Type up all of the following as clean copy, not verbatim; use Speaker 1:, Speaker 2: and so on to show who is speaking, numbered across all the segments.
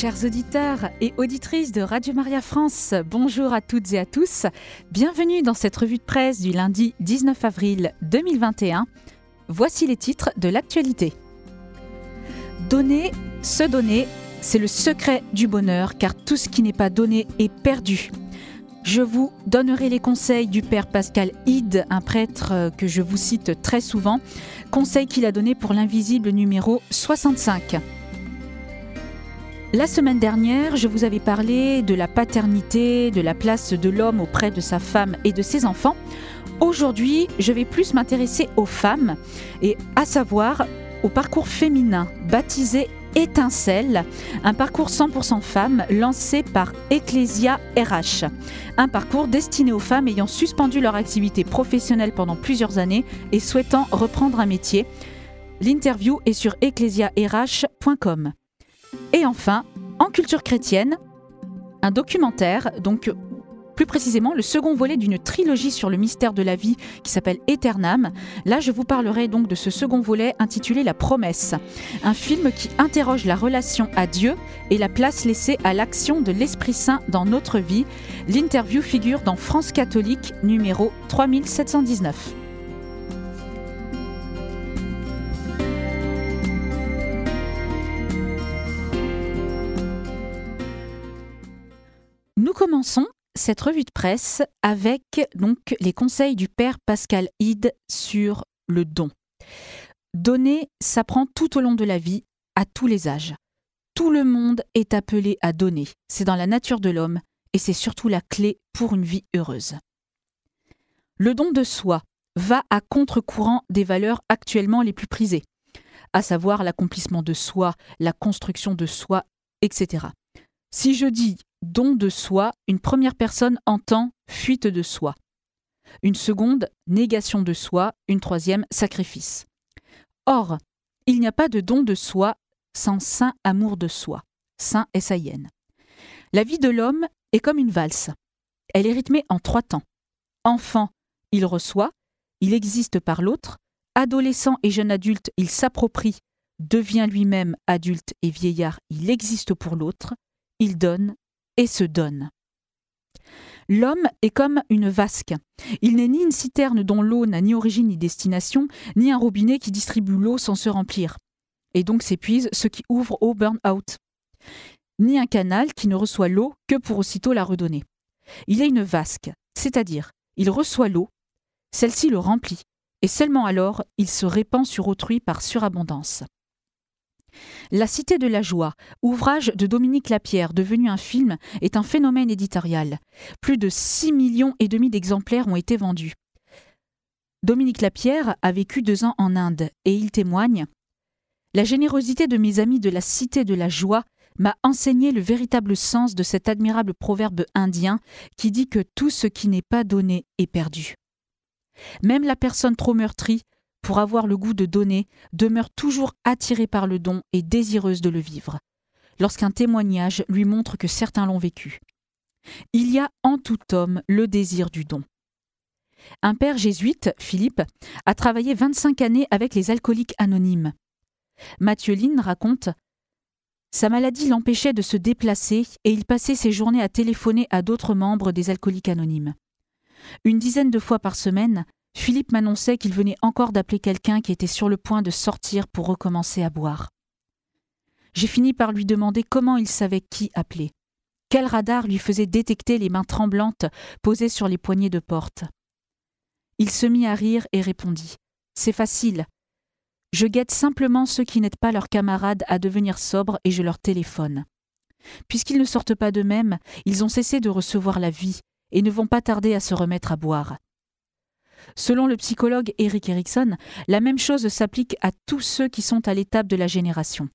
Speaker 1: Chers auditeurs et auditrices de Radio Maria France, bonjour à toutes et à tous. Bienvenue dans cette revue de presse du lundi 19 avril 2021. Voici les titres de l'actualité. Donner, se donner, c'est le secret du bonheur, car tout ce qui n'est pas donné est perdu. Je vous donnerai les conseils du père Pascal Hide, un prêtre que je vous cite très souvent, conseils qu'il a donnés pour l'invisible numéro 65. La semaine dernière, je vous avais parlé de la paternité, de la place de l'homme auprès de sa femme et de ses enfants. Aujourd'hui, je vais plus m'intéresser aux femmes, et à savoir au parcours féminin baptisé Étincelle, un parcours 100% femmes lancé par Ecclesia RH. Un parcours destiné aux femmes ayant suspendu leur activité professionnelle pendant plusieurs années et souhaitant reprendre un métier. L'interview est sur ecclesiarh.com. Et enfin, en culture chrétienne, un documentaire, donc plus précisément le second volet d'une trilogie sur le mystère de la vie qui s'appelle Aeternam. Là, je vous parlerai donc de ce second volet intitulé La Promesse, un film qui interroge la relation à Dieu et la place laissée à l'action de l'Esprit Saint dans notre vie. L'interview figure dans France catholique numéro 3719. Nous commençons cette revue de presse avec donc les conseils du père Pascal Hide sur le don. Donner s'apprend tout au long de la vie, à tous les âges. Tout le monde est appelé à donner. C'est dans la nature de l'homme et c'est surtout la clé pour une vie heureuse. Le don de soi va à contre-courant des valeurs actuellement les plus prisées, à savoir l'accomplissement de soi, la construction de soi, etc. Si je dis don de soi, une première personne entend fuite de soi. Une seconde, négation de soi. Une troisième, sacrifice. Or, il n'y a pas de don de soi sans saint amour de soi. Saint S-A-I-N. La vie de l'homme est comme une valse. Elle est rythmée en 3 temps. Enfant, il reçoit, il existe par l'autre. Adolescent et jeune adulte, il s'approprie, devient lui-même adulte et vieillard, il existe pour l'autre. Il donne et se donne. L'homme est comme une vasque. Il n'est ni une citerne dont l'eau n'a ni origine ni destination, ni un robinet qui distribue l'eau sans se remplir, et donc s'épuise, ce qui ouvre au burn-out. Ni un canal qui ne reçoit l'eau que pour aussitôt la redonner. Il est une vasque, c'est-à-dire, il reçoit l'eau, celle-ci le remplit, et seulement alors, il se répand sur autrui par surabondance. La Cité de la joie, ouvrage de Dominique Lapierre, devenu un film, est un phénomène éditorial. Plus de 6,5 millions d'exemplaires ont été vendus. Dominique Lapierre a vécu 2 ans en Inde et il témoigne « La générosité de mes amis de la Cité de la joie m'a enseigné le véritable sens de cet admirable proverbe indien qui dit que tout ce qui n'est pas donné est perdu. Même la personne trop meurtrie, pour avoir le goût de donner, demeure toujours attirée par le don et désireuse de le vivre, lorsqu'un témoignage lui montre que certains l'ont vécu. Il y a en tout homme le désir du don. Un père jésuite, Philippe, a travaillé 25 années avec les alcooliques anonymes. Mathieline raconte « Sa maladie l'empêchait de se déplacer et il passait ses journées à téléphoner à d'autres membres des alcooliques anonymes. Une dizaine de fois par semaine, Philippe m'annonçait qu'il venait encore d'appeler quelqu'un qui était sur le point de sortir pour recommencer à boire. J'ai fini par lui demander comment il savait qui appeler. Quel radar lui faisait détecter les mains tremblantes posées sur les poignées de porte. Il se mit à rire et répondit « C'est facile. Je guette simplement ceux qui n'aident pas leurs camarades à devenir sobres et je leur téléphone. Puisqu'ils ne sortent pas d'eux-mêmes, ils ont cessé de recevoir la vie et ne vont pas tarder à se remettre à boire. » Selon le psychologue Erik Erikson, la même chose s'applique à tous ceux qui sont à l'étape de la génération.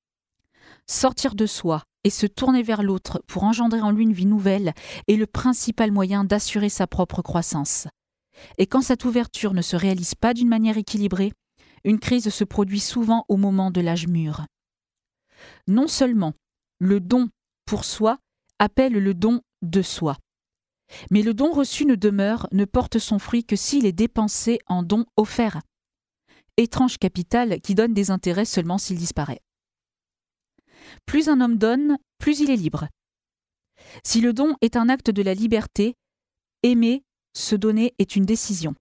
Speaker 1: Sortir de soi et se tourner vers l'autre pour engendrer en lui une vie nouvelle est le principal moyen d'assurer sa propre croissance. Et quand cette ouverture ne se réalise pas d'une manière équilibrée, une crise se produit souvent au moment de l'âge mûr. Non seulement le don pour soi appelle le don de soi, mais le don reçu ne porte son fruit que s'il est dépensé en don offert. Étrange capital qui donne des intérêts seulement s'il disparaît. Plus un homme donne, plus il est libre. Si le don est un acte de la liberté, aimer, se donner est une décision.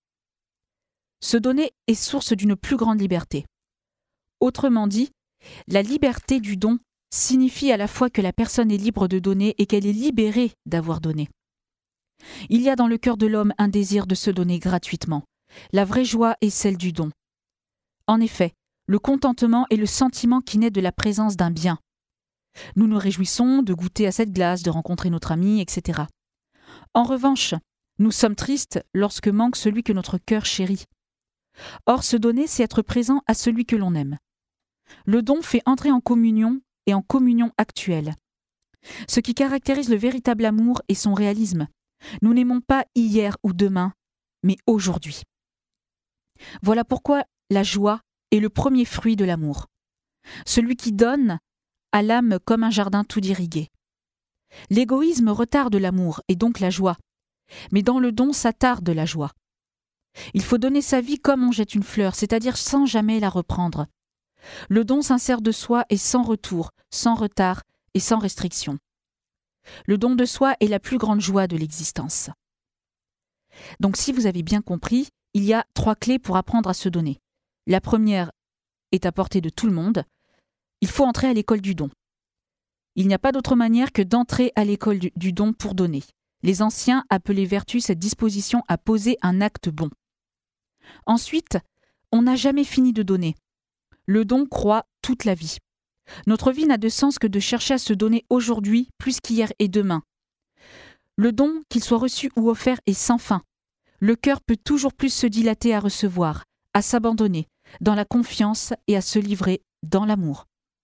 Speaker 1: Se donner est source d'une plus grande liberté. Autrement dit, la liberté du don signifie à la fois que la personne est libre de donner et qu'elle est libérée d'avoir donné. Il y a dans le cœur de l'homme un désir de se donner gratuitement. La vraie joie est celle du don. En effet, le contentement est le sentiment qui naît de la présence d'un bien. Nous nous réjouissons de goûter à cette glace, de rencontrer notre ami, etc. En revanche, nous sommes tristes lorsque manque celui que notre cœur chérit. Or, se donner, c'est être présent à celui que l'on aime. Le don fait entrer en communion et en communion actuelle. Ce qui caractérise le véritable amour est son réalisme. Nous n'aimons pas hier ou demain, mais aujourd'hui. Voilà pourquoi la joie est le premier fruit de l'amour. Celui qui donne a l'âme comme un jardin tout irrigué. L'égoïsme retarde l'amour et donc la joie, mais dans le don s'attarde la joie. Il faut donner sa vie comme on jette une fleur, c'est-à-dire sans jamais la reprendre. Le don sincère de soi est sans retour, sans retard et sans restriction. Le don de soi est la plus grande joie de l'existence. Donc si vous avez bien compris, il y a 3 clés pour apprendre à se donner. La première est à portée de tout le monde. Il faut entrer à l'école du don. Il n'y a pas d'autre manière que d'entrer à l'école du don pour donner. Les anciens appelaient vertu cette disposition à poser un acte bon. Ensuite, on n'a jamais fini de donner. Le don croît toute la vie. Notre vie n'a de sens que de chercher à se donner aujourd'hui plus qu'hier et demain. Le don, qu'il soit reçu ou offert, est sans fin. Le cœur peut toujours plus se dilater à recevoir, à s'abandonner, dans la confiance et à se livrer dans l'amour.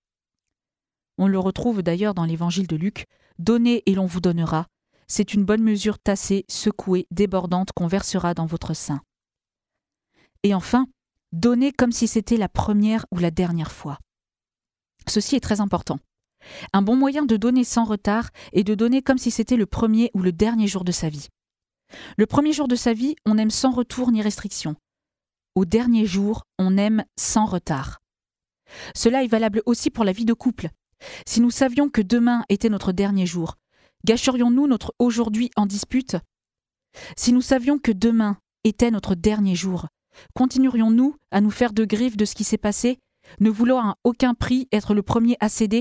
Speaker 1: On le retrouve d'ailleurs dans l'évangile de Luc. « Donnez et l'on vous donnera. C'est une bonne mesure tassée, secouée, débordante qu'on versera dans votre sein. » Et enfin, donnez comme si c'était la première ou la dernière fois. Ceci est très important. Un bon moyen de donner sans retard est de donner comme si c'était le premier ou le dernier jour de sa vie. Le premier jour de sa vie, on aime sans retour ni restriction. Au dernier jour, on aime sans retard. Cela est valable aussi pour la vie de couple. Si nous savions que demain était notre dernier jour, gâcherions-nous notre aujourd'hui en dispute ? Si nous savions que demain était notre dernier jour, continuerions-nous à nous faire de griffes de ce qui s'est passé, ne voulant à aucun prix être le premier à céder ?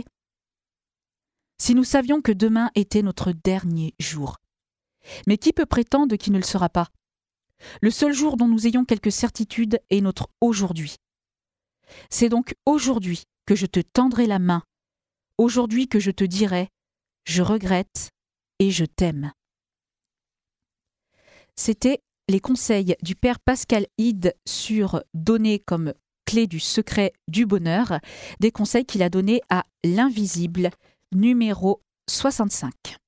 Speaker 1: Si nous savions que demain était notre dernier jour. Mais qui peut prétendre qu'il ne le sera pas ? Le seul jour dont nous ayons quelques certitudes est notre aujourd'hui. C'est donc aujourd'hui que je te tendrai la main, aujourd'hui que je te dirai « je regrette et je t'aime ». C'était les conseils du père Pascal Hide sur donner comme clé du secret du bonheur, des conseils qu'il a donnés à l'invisible, numéro 65.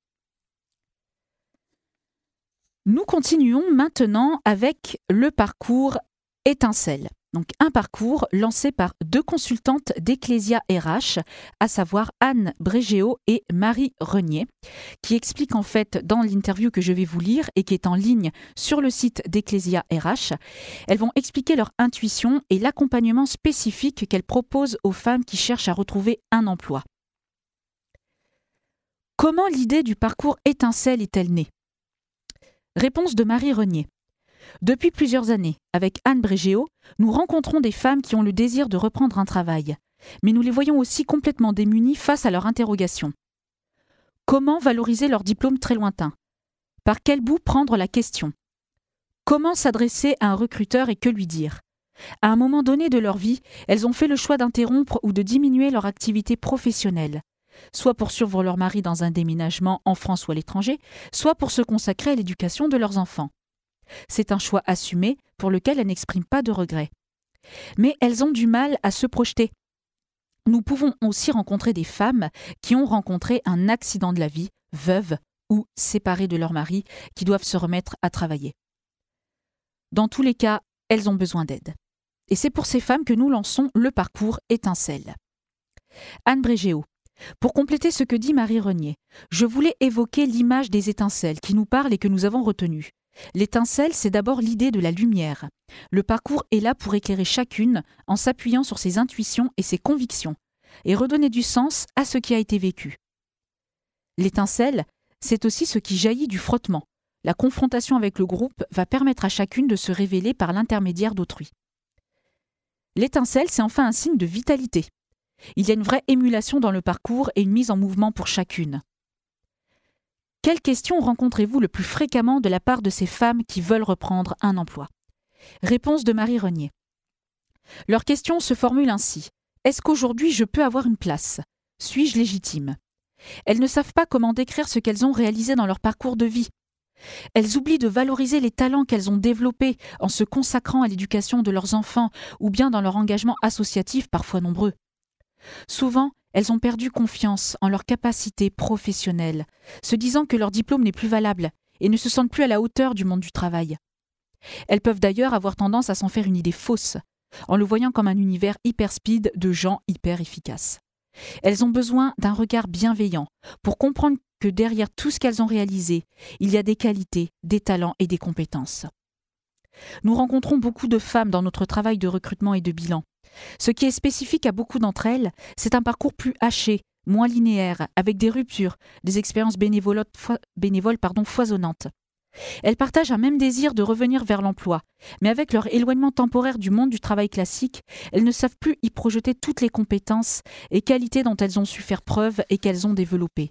Speaker 1: Nous continuons maintenant avec le parcours Étincelle. Donc un parcours lancé par 2 consultantes d'Ecclesia RH, à savoir Anne Brégéo et Marie Renier, qui expliquent en fait dans l'interview que je vais vous lire et qui est en ligne sur le site d'Ecclesia RH, elles vont expliquer leur intuition et l'accompagnement spécifique qu'elles proposent aux femmes qui cherchent à retrouver un emploi. Comment l'idée du parcours Étincelle est-elle née ? Réponse de Marie Renier. Depuis plusieurs années, avec Anne Brégéo, nous rencontrons des femmes qui ont le désir de reprendre un travail, mais nous les voyons aussi complètement démunies face à leur interrogation. Comment valoriser leur diplôme très lointain ? Par quel bout prendre la question ? Comment s'adresser à un recruteur et que lui dire ? À un moment donné de leur vie, elles ont fait le choix d'interrompre ou de diminuer leur activité professionnelle, soit pour survivre leur mari dans un déménagement en France ou à l'étranger, soit pour se consacrer à l'éducation de leurs enfants. C'est un choix assumé pour lequel elles n'expriment pas de regrets. Mais elles ont du mal à se projeter. Nous pouvons aussi rencontrer des femmes qui ont rencontré un accident de la vie, veuves ou séparées de leur mari, qui doivent se remettre à travailler. Dans tous les cas, elles ont besoin d'aide. Et c'est pour ces femmes que nous lançons le parcours Étincelle. Anne Brégéo. Pour compléter ce que dit Marie Renier, je voulais évoquer l'image des étincelles qui nous parle et que nous avons retenue. L'étincelle, c'est d'abord l'idée de la lumière. Le parcours est là pour éclairer chacune en s'appuyant sur ses intuitions et ses convictions. et redonner du sens à ce qui a été vécu. L'étincelle, c'est aussi ce qui jaillit du frottement. La confrontation avec le groupe va permettre à chacune de se révéler par l'intermédiaire d'autrui. L'étincelle, c'est enfin un signe de vitalité. Il y a une vraie émulation dans le parcours et une mise en mouvement pour chacune. Quelles questions rencontrez-vous le plus fréquemment de la part de ces femmes qui veulent reprendre un emploi ? Réponse de Marie Renier. Leurs questions se formulent ainsi. Est-ce qu'aujourd'hui je peux avoir une place ? Suis-je légitime ? Elles ne savent pas comment décrire ce qu'elles ont réalisé dans leur parcours de vie. Elles oublient de valoriser les talents qu'elles ont développés en se consacrant à l'éducation de leurs enfants ou bien dans leur engagement associatif parfois nombreux. Souvent, elles ont perdu confiance en leurs capacités professionnelles, se disant que leur diplôme n'est plus valable et ne se sentent plus à la hauteur du monde du travail. Elles peuvent d'ailleurs avoir tendance à s'en faire une idée fausse, en le voyant comme un univers hyper speed de gens hyper efficaces. Elles ont besoin d'un regard bienveillant pour comprendre que derrière tout ce qu'elles ont réalisé, il y a des qualités, des talents et des compétences. Nous rencontrons beaucoup de femmes dans notre travail de recrutement et de bilan. Ce qui est spécifique à beaucoup d'entre elles, c'est un parcours plus haché, moins linéaire, avec des ruptures, des expériences bénévoles foisonnantes. Elles partagent un même désir de revenir vers l'emploi, mais avec leur éloignement temporaire du monde du travail classique, elles ne savent plus y projeter toutes les compétences et qualités dont elles ont su faire preuve et qu'elles ont développées.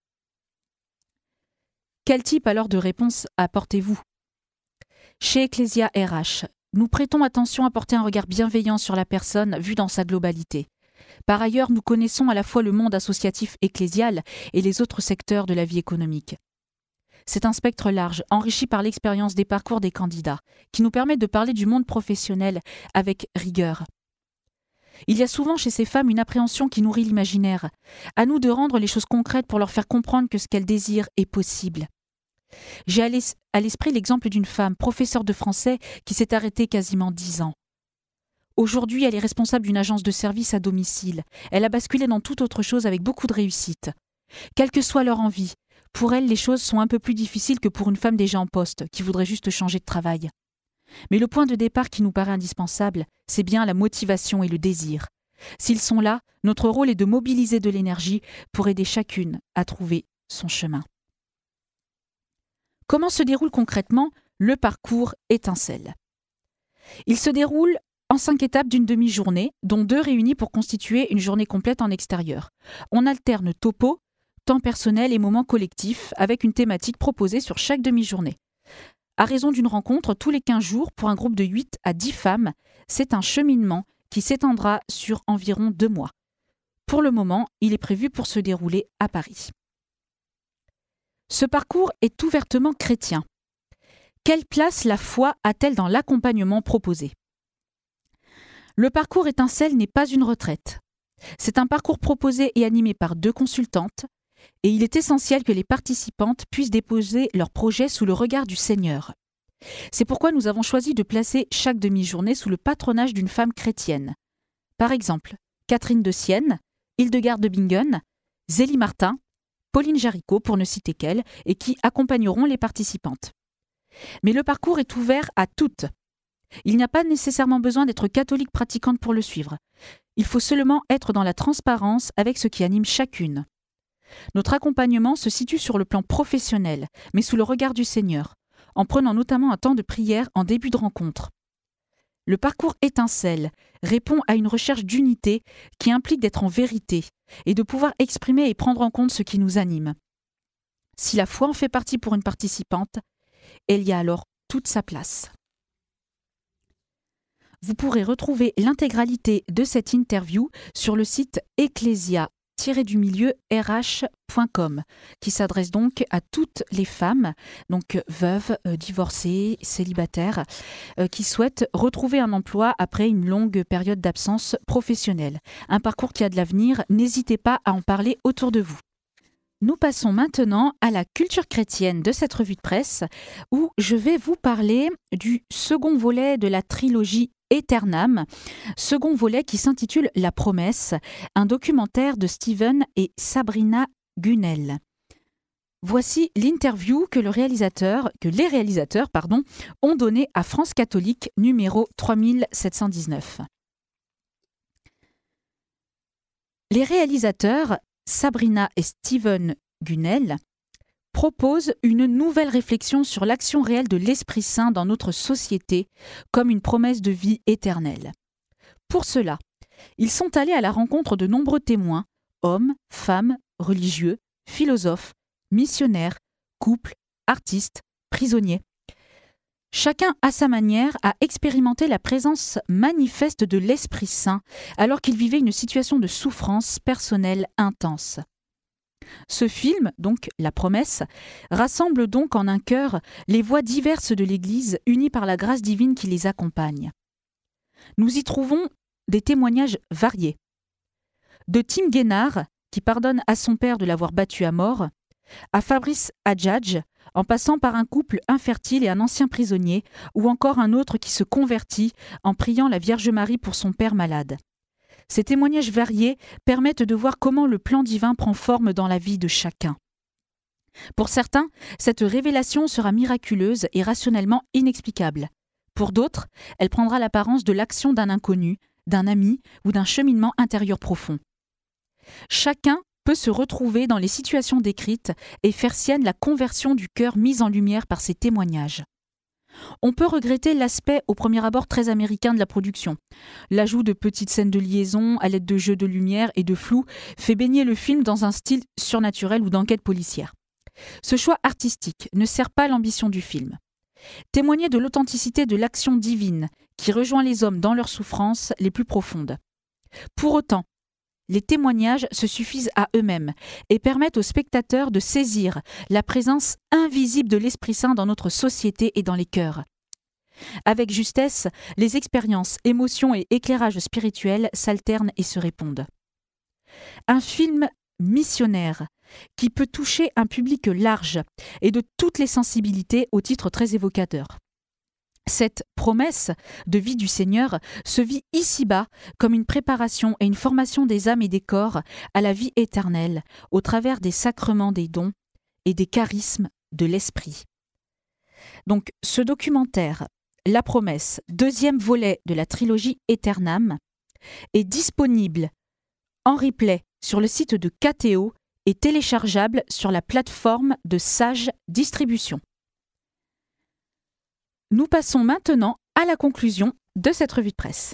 Speaker 1: Quel type alors de réponse apportez-vous ? Chez Ecclesia RH, nous prêtons attention à porter un regard bienveillant sur la personne vue dans sa globalité. Par ailleurs, nous connaissons à la fois le monde associatif ecclésial et les autres secteurs de la vie économique. C'est un spectre large, enrichi par l'expérience des parcours des candidats, qui nous permet de parler du monde professionnel avec rigueur. Il y a souvent chez ces femmes une appréhension qui nourrit l'imaginaire. À nous de rendre les choses concrètes pour leur faire comprendre que ce qu'elles désirent est possible. J'ai à l'esprit l'exemple d'une femme, professeure de français, qui s'est arrêtée quasiment 10 ans. Aujourd'hui, elle est responsable d'une agence de service à domicile. Elle a basculé dans toute autre chose avec beaucoup de réussite. Quelle que soit leur envie, pour elle, les choses sont un peu plus difficiles que pour une femme déjà en poste, qui voudrait juste changer de travail. Mais le point de départ qui nous paraît indispensable, c'est bien la motivation et le désir. S'ils sont là, notre rôle est de mobiliser de l'énergie pour aider chacune à trouver son chemin. Comment se déroule concrètement le parcours étincelle ? Il se déroule en 5 étapes d'une demi-journée, dont 2 réunies pour constituer une journée complète en extérieur. On alterne topo, temps personnel et moments collectifs avec une thématique proposée sur chaque demi-journée. À raison d'une rencontre tous les 15 jours pour un groupe de 8 à 10 femmes, c'est un cheminement qui s'étendra sur environ 2 mois. Pour le moment, il est prévu pour se dérouler à Paris. Ce parcours est ouvertement chrétien. Quelle place la foi a-t-elle dans l'accompagnement proposé ? Le parcours étincelle n'est pas une retraite. C'est un parcours proposé et animé par 2 consultantes, et il est essentiel que les participantes puissent déposer leurs projets sous le regard du Seigneur. C'est pourquoi nous avons choisi de placer chaque demi-journée sous le patronage d'une femme chrétienne. Par exemple, Catherine de Sienne, Hildegard de Bingen, Zélie Martin, Pauline Jaricot, pour ne citer qu'elles, et qui accompagneront les participantes. Mais le parcours est ouvert à toutes. Il n'y a pas nécessairement besoin d'être catholique pratiquante pour le suivre. Il faut seulement être dans la transparence avec ce qui anime chacune. Notre accompagnement se situe sur le plan professionnel, mais sous le regard du Seigneur, en prenant notamment un temps de prière en début de rencontre. Le parcours étincelle répond à une recherche d'unité qui implique d'être en vérité et de pouvoir exprimer et prendre en compte ce qui nous anime. Si la foi en fait partie pour une participante, elle y a alors toute sa place. Vous pourrez retrouver l'intégralité de cette interview sur le site ecclesia-rh.com qui s'adresse donc à toutes les femmes, donc veuves, divorcées, célibataires, qui souhaitent retrouver un emploi après une longue période d'absence professionnelle. Un parcours qui a de l'avenir, n'hésitez pas à en parler autour de vous. Nous passons maintenant à la culture chrétienne de cette revue de presse où je vais vous parler du second volet de la trilogie Aeternam, second volet qui s'intitule La Promesse, un documentaire de Steven et Sabrina Gunnell. Voici l'interview que les réalisateurs ont donnée à France Catholique numéro 3719. Les réalisateurs Sabrina et Steven Gunnell proposent une nouvelle réflexion sur l'action réelle de l'Esprit Saint dans notre société comme une promesse de vie éternelle. Pour cela, ils sont allés à la rencontre de nombreux témoins, hommes, femmes, religieux, philosophes, missionnaires, couples, artistes, prisonniers. Chacun, à sa manière, a expérimenté la présence manifeste de l'Esprit Saint alors qu'il vivait une situation de souffrance personnelle intense. Ce film, donc La Promesse, rassemble donc en un cœur les voix diverses de l'Église unies par la grâce divine qui les accompagne. Nous y trouvons des témoignages variés. De Tim Guénard, qui pardonne à son père de l'avoir battu à mort, à Fabrice Adjadj, en passant par un couple infertile et un ancien prisonnier, ou encore un autre qui se convertit en priant la Vierge Marie pour son père malade. Ces témoignages variés permettent de voir comment le plan divin prend forme dans la vie de chacun. Pour certains, cette révélation sera miraculeuse et rationnellement inexplicable. Pour d'autres, elle prendra l'apparence de l'action d'un inconnu, d'un ami ou d'un cheminement intérieur profond. Chacun peut se retrouver dans les situations décrites et faire sienne la conversion du cœur mise en lumière par ces témoignages. On peut regretter l'aspect au premier abord très américain de la production. L'ajout de petites scènes de liaison à l'aide de jeux de lumière et de flou fait baigner le film dans un style surnaturel ou d'enquête policière. Ce choix artistique ne sert pas l'ambition du film. Témoigner de l'authenticité de l'action divine qui rejoint les hommes dans leurs souffrances les plus profondes. Pour autant, les témoignages se suffisent à eux-mêmes et permettent aux spectateurs de saisir la présence invisible de l'Esprit Saint dans notre société et dans les cœurs. Avec justesse, les expériences, émotions et éclairages spirituels s'alternent et se répondent. Un film missionnaire qui peut toucher un public large et de toutes les sensibilités au titre très évocateur. Cette promesse de vie du Seigneur se vit ici-bas comme une préparation et une formation des âmes et des corps à la vie éternelle au travers des sacrements des dons et des charismes de l'Esprit. Donc ce documentaire, La Promesse, deuxième volet de la trilogie Aeternam, est disponible en replay sur le site de KTO et téléchargeable sur la plateforme de Sage Distribution. Nous passons maintenant à la conclusion de cette revue de presse.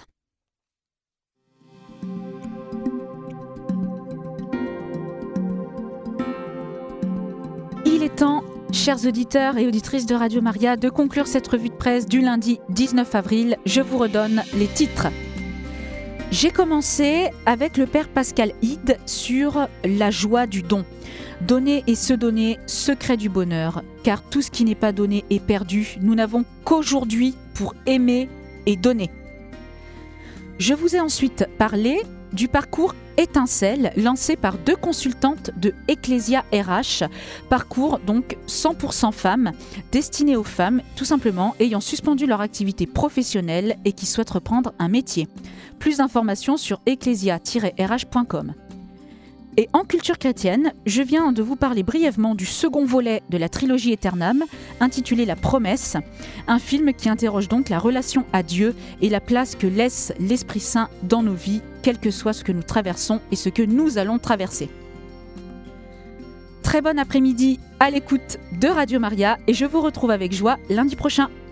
Speaker 1: Il est temps, chers auditeurs et auditrices de Radio Maria, de conclure cette revue de presse du lundi 19 avril. Je vous redonne les titres. J'ai commencé avec le père Pascal Hide sur la joie du don. Donner et se donner, secret du bonheur, car tout ce qui n'est pas donné est perdu. Nous n'avons qu'aujourd'hui pour aimer et donner. Je vous ai ensuite parlé du parcours Étincelle, lancé par 2 consultantes de Ecclesia RH, parcours donc 100% femmes, destiné aux femmes tout simplement ayant suspendu leur activité professionnelle et qui souhaitent reprendre un métier. Plus d'informations sur ecclesia-rh.com. Et en culture chrétienne, je viens de vous parler brièvement du second volet de la trilogie Aeternam, intitulé La Promesse, un film qui interroge donc la relation à Dieu et la place que laisse l'Esprit Saint dans nos vies, quel que soit ce que nous traversons et ce que nous allons traverser. Très bon après-midi à l'écoute de Radio Maria et je vous retrouve avec joie lundi prochain.